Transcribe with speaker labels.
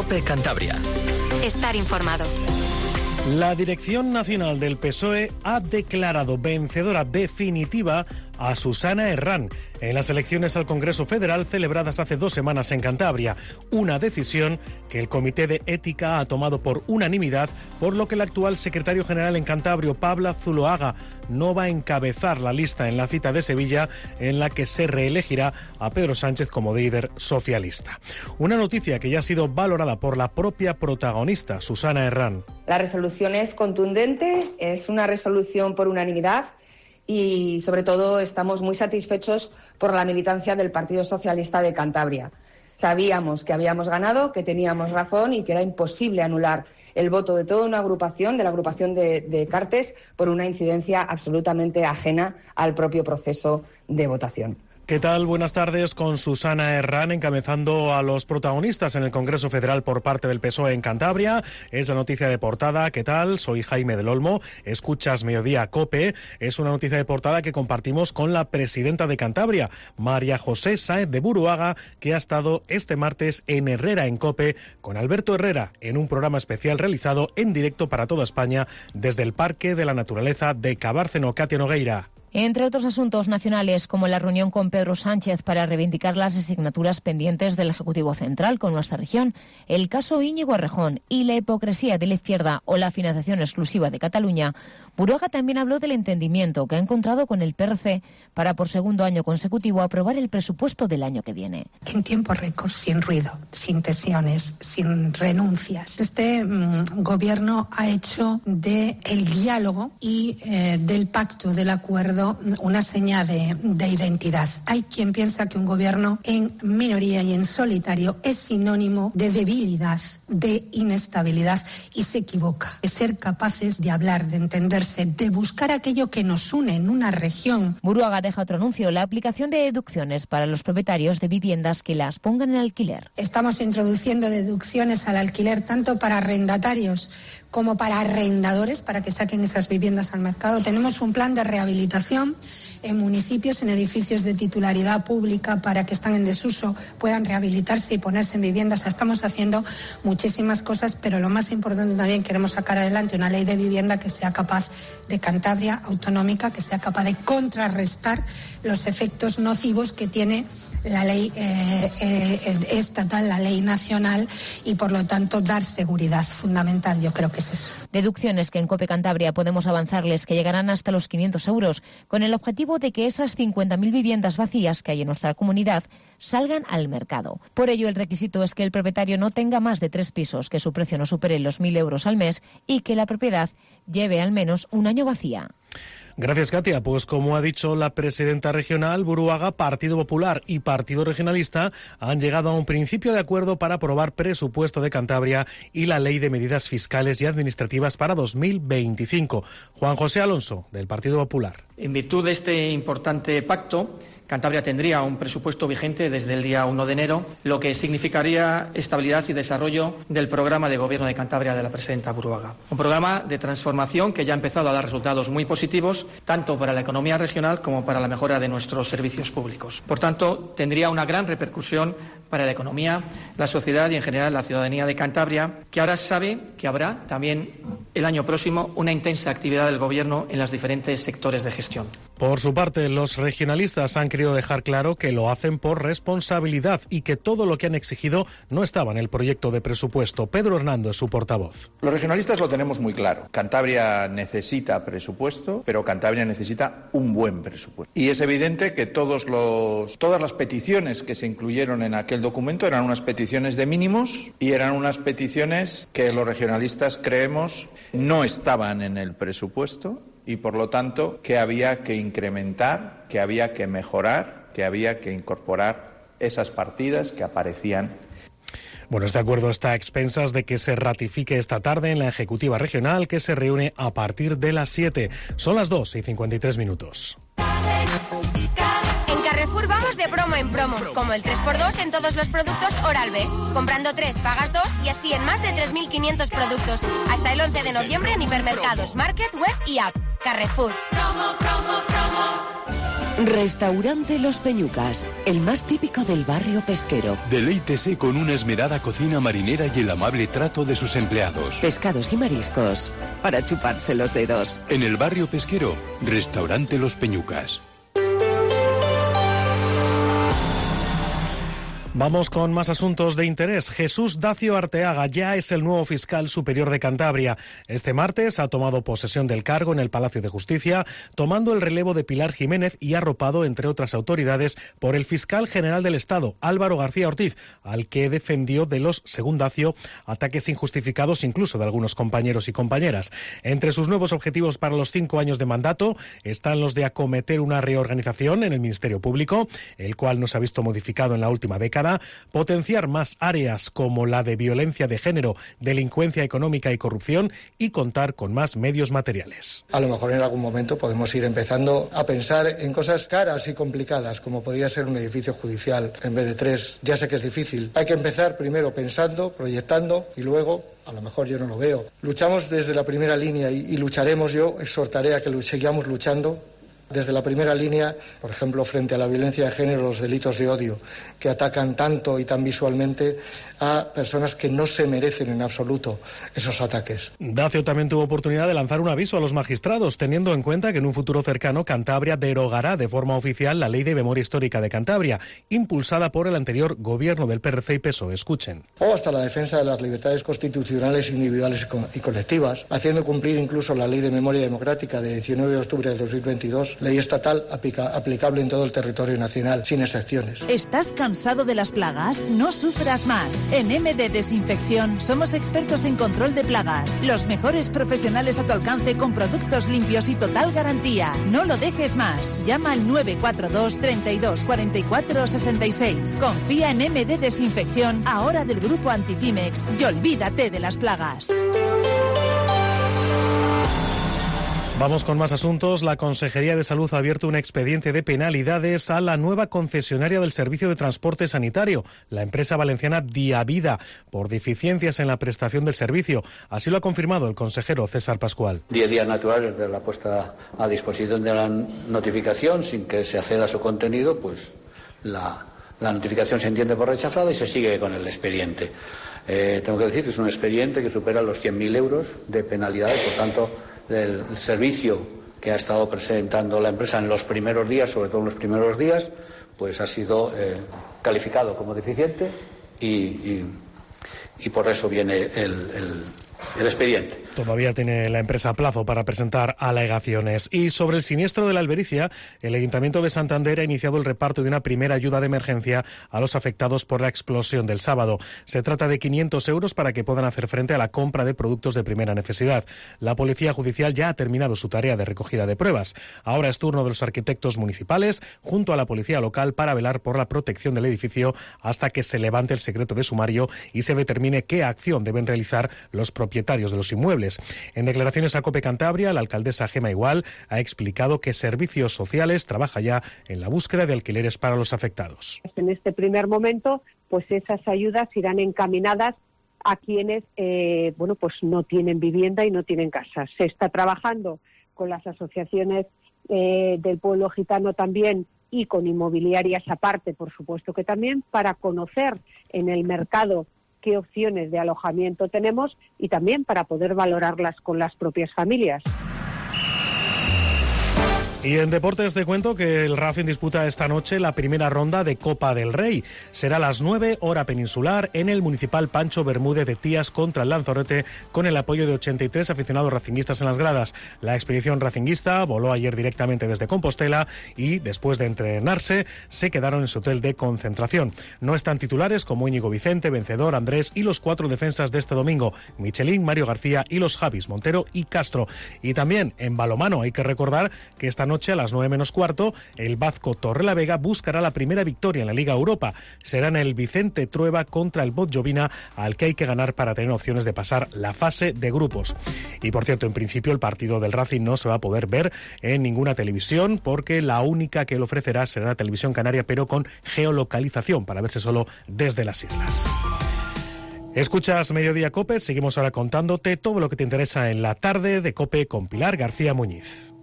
Speaker 1: COPE Cantabria.
Speaker 2: Estar informado.
Speaker 3: La Dirección Nacional del PSOE ha declarado vencedora definitiva a Susana Herrán en las elecciones al Congreso Federal celebradas hace 2 semanas en Cantabria. Una decisión que el Comité de Ética ha tomado por unanimidad, por lo que el actual secretario general en Cantabria, Pablo Zuloaga, no va a encabezar la lista en la cita de Sevilla en la que se reelegirá a Pedro Sánchez como líder socialista. Una noticia que ya ha sido valorada por la propia protagonista, Susana Herrán.
Speaker 4: La resolución es contundente, es una resolución por unanimidad y, sobre todo, estamos muy satisfechos por la militancia del Partido Socialista de Cantabria. Sabíamos que habíamos ganado, que teníamos razón y que era imposible anular el voto de toda una agrupación, de la agrupación de Cartes, por una incidencia absolutamente ajena al propio proceso de votación.
Speaker 3: ¿Qué tal? Buenas tardes, con Susana Herrán encabezando a los protagonistas en el Congreso Federal por parte del PSOE en Cantabria. Es la noticia de portada. ¿Qué tal? Soy Jaime del Olmo. Escuchas Mediodía COPE. Es una noticia de portada que compartimos con la presidenta de Cantabria, María José Sáez de Buruaga, que ha estado este martes en Herrera en COPE con Alberto Herrera en un programa especial realizado en directo para toda España desde el Parque de la Naturaleza de Cabárceno. Katia Nogueira.
Speaker 5: Entre otros asuntos nacionales, como la reunión con Pedro Sánchez para reivindicar las asignaturas pendientes del Ejecutivo Central con nuestra región, el caso Íñigo Errejón y la hipocresía de la izquierda o la financiación exclusiva de Cataluña, Buruaga también habló del entendimiento que ha encontrado con el PRC para, por segundo año consecutivo, aprobar el presupuesto del año que viene.
Speaker 6: En tiempo récord, sin ruido, sin tensiones, sin renuncias. Este gobierno ha hecho del diálogo y del pacto, del acuerdo, una seña de identidad. Hay quien piensa que un gobierno en minoría y en solitario es sinónimo de debilidad, de inestabilidad, y se equivoca. De ser capaces de hablar, de entenderse, de buscar aquello que nos une en una región.
Speaker 5: Buruaga deja otro anuncio, la aplicación de deducciones para los propietarios de viviendas que las pongan en alquiler.
Speaker 6: Estamos introduciendo deducciones al alquiler tanto para arrendatarios como para arrendadores, para que saquen esas viviendas al mercado. Tenemos un plan de rehabilitación en municipios, en edificios de titularidad pública, para que están en desuso puedan rehabilitarse y ponerse en viviendas. Estamos haciendo muchísimas cosas, pero lo más importante también, queremos sacar adelante una ley de vivienda que sea capaz de Cantabria autonómica, que sea capaz de contrarrestar los efectos nocivos que tiene la ley estatal, la ley nacional, y por lo tanto dar seguridad fundamental. Yo creo que es eso.
Speaker 5: Deducciones que en COPE Cantabria podemos avanzarles que llegarán hasta los 500 euros, con el objetivo de que esas 50.000 viviendas vacías que hay en nuestra comunidad salgan al mercado. Por ello, el requisito es que el propietario no tenga más de 3 pisos, que su precio no supere los 1.000 euros al mes y que la propiedad lleve al menos un año vacía.
Speaker 3: Gracias, Katia. Pues como ha dicho la presidenta regional, Buruaga, Partido Popular y Partido Regionalista han llegado a un principio de acuerdo para aprobar presupuesto de Cantabria y la Ley de Medidas Fiscales y Administrativas para 2025. Juan José Alonso, del Partido Popular.
Speaker 7: En virtud de este importante pacto, Cantabria tendría un presupuesto vigente desde el día 1 de enero, lo que significaría estabilidad y desarrollo del programa de gobierno de Cantabria de la presidenta Buruaga. Un programa de transformación que ya ha empezado a dar resultados muy positivos, tanto para la economía regional como para la mejora de nuestros servicios públicos. Por tanto, tendría una gran repercusión para la economía, la sociedad y en general la ciudadanía de Cantabria, que ahora sabe que habrá también el año próximo una intensa actividad del gobierno en los diferentes sectores de gestión.
Speaker 3: Por su parte, los regionalistas han querido dejar claro que lo hacen por responsabilidad y que todo lo que han exigido no estaba en el proyecto de presupuesto. Pedro Hernando es su portavoz.
Speaker 8: Los regionalistas lo tenemos muy claro. Cantabria necesita presupuesto, pero Cantabria necesita un buen presupuesto. Y es evidente que todas las peticiones que se incluyeron en aquel documento eran unas peticiones de mínimos y eran unas peticiones que los regionalistas creemos no estaban en el presupuesto y, por lo tanto, que había que incrementar, que había que mejorar, que había que incorporar esas partidas que aparecían.
Speaker 3: Bueno, este acuerdo está a expensas de que se ratifique esta tarde en la Ejecutiva Regional, que se reúne a partir de las 7. Son las 2:53.
Speaker 2: En Carrefour vamos de promo en promo, como el 3x2 en todos los productos Oral-B. Comprando 3, pagas 2 y así en más de 3.500 productos. Hasta el 11 de noviembre en hipermercados, market, web y app. Carrefour. Promo, promo, promo.
Speaker 1: Restaurante Los Peñucas, el más típico del barrio pesquero.
Speaker 9: Deleítese con una esmerada cocina marinera y el amable trato de sus empleados.
Speaker 1: Pescados y mariscos, para chuparse los dedos.
Speaker 9: En el barrio pesquero, Restaurante Los Peñucas.
Speaker 3: Vamos con más asuntos de interés. Jesús Dacio Arteaga ya es el nuevo fiscal superior de Cantabria. Este martes ha tomado posesión del cargo en el Palacio de Justicia, tomando el relevo de Pilar Jiménez y arropado, entre otras autoridades, por el fiscal general del Estado, Álvaro García Ortiz, al que defendió de los, según Dacio, ataques injustificados incluso de algunos compañeros y compañeras. Entre sus nuevos objetivos para los 5 años de mandato están los de acometer una reorganización en el Ministerio Público, el cual no se ha visto modificado en la última década, potenciar más áreas como la de violencia de género, delincuencia económica y corrupción y contar con más medios materiales.
Speaker 10: A lo mejor en algún momento podemos ir empezando a pensar en cosas caras y complicadas, como podría ser un edificio judicial en vez de 3. Ya sé que es difícil. Hay que empezar primero pensando, proyectando y luego, a lo mejor yo no lo veo. Luchamos desde la primera línea y lucharemos. Yo exhortaré a que sigamos luchando desde la primera línea, por ejemplo, frente a la violencia de género, los delitos de odio, que atacan tanto y tan visualmente a personas que no se merecen en absoluto esos ataques.
Speaker 3: Dacio también tuvo oportunidad de lanzar un aviso a los magistrados, teniendo en cuenta que en un futuro cercano Cantabria derogará de forma oficial la Ley de Memoria Histórica de Cantabria, impulsada por el anterior gobierno del PRC y PSOE. Escuchen.
Speaker 10: O hasta la defensa de las libertades constitucionales individuales y colectivas, haciendo cumplir incluso la Ley de Memoria Democrática de 19 de octubre de 2022, ley estatal aplicable en todo el territorio nacional, sin excepciones.
Speaker 11: ¿Estás cansado de las plagas? No sufras más. En MD Desinfección somos expertos en control de plagas. Los mejores profesionales a tu alcance con productos limpios y total garantía. No lo dejes más. Llama al 942 32 44 66. Confía en MD Desinfección, ahora del grupo Anticimex, y olvídate de las plagas.
Speaker 3: Vamos con más asuntos. La Consejería de Salud ha abierto un expediente de penalidades a la nueva concesionaria del servicio de transporte sanitario, la empresa valenciana Diavida, por deficiencias en la prestación del servicio. Así lo ha confirmado el consejero César Pascual.
Speaker 12: Días naturales de la puesta a disposición de la notificación, sin que se acceda a su contenido, pues la notificación se entiende por rechazada y se sigue con el expediente. Tengo que decir que es un expediente que supera los 100.000 euros de penalidades, por tanto, el servicio que ha estado presentando la empresa en los primeros días, sobre todo en los primeros días, pues ha sido calificado como deficiente y por eso viene el expediente.
Speaker 3: Todavía tiene la empresa plazo para presentar alegaciones. Y sobre el siniestro de la Albericia, el Ayuntamiento de Santander ha iniciado el reparto de una primera ayuda de emergencia a los afectados por la explosión del sábado. Se trata de 500 euros para que puedan hacer frente a la compra de productos de primera necesidad. La Policía Judicial ya ha terminado su tarea de recogida de pruebas. Ahora es turno de los arquitectos municipales, junto a la Policía Local, para velar por la protección del edificio hasta que se levante el secreto de sumario y se determine qué acción deben realizar los propietarios de los inmuebles. En declaraciones a COPE Cantabria, la alcaldesa Gema Igual ha explicado que Servicios Sociales trabaja ya en la búsqueda de alquileres para los afectados.
Speaker 13: En este primer momento, pues esas ayudas irán encaminadas a quienes pues no tienen vivienda y no tienen casa. Se está trabajando con las asociaciones del pueblo gitano también y con inmobiliarias aparte, por supuesto que también, para conocer en el mercado qué opciones de alojamiento tenemos y también para poder valorarlas con las propias familias.
Speaker 3: Y en deportes te cuento que el Racing disputa esta noche la primera ronda de Copa del Rey. Será a las 9 hora peninsular en el Municipal Pancho Bermúdez de Tías contra el Lanzarote, con el apoyo de 83 aficionados racinguistas en las gradas. La expedición racinguista voló ayer directamente desde Compostela y después de entrenarse se quedaron en su hotel de concentración. No están titulares como Íñigo Vicente, Vencedor, Andrés y los 4 defensas de este domingo, Michelín, Mario García y los Javis, Montero y Castro. Y también en balonmano hay que recordar que esta noche a las 9 menos cuarto, el Bazco Torrelavega buscará la primera victoria en la Liga Europa. Será en el Vicente Trueba contra el Botjovina, al que hay que ganar para tener opciones de pasar la fase de grupos. Y por cierto, en principio el partido del Racing no se va a poder ver en ninguna televisión, porque la única que lo ofrecerá será la televisión canaria, pero con geolocalización, para verse solo desde las islas. Escuchas Mediodía COPE, seguimos ahora contándote todo lo que te interesa en la tarde de COPE con Pilar García Muñiz.